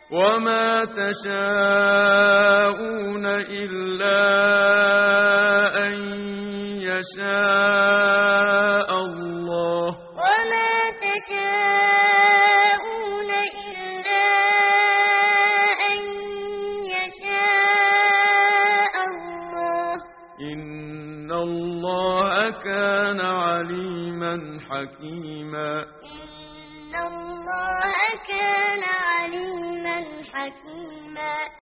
وما تشاءون إلا أن يشاء الله. وما تشاءون إلا أن يشاء الله. إن الله كان عليما حكيما. إن الله كان عليما حكيما.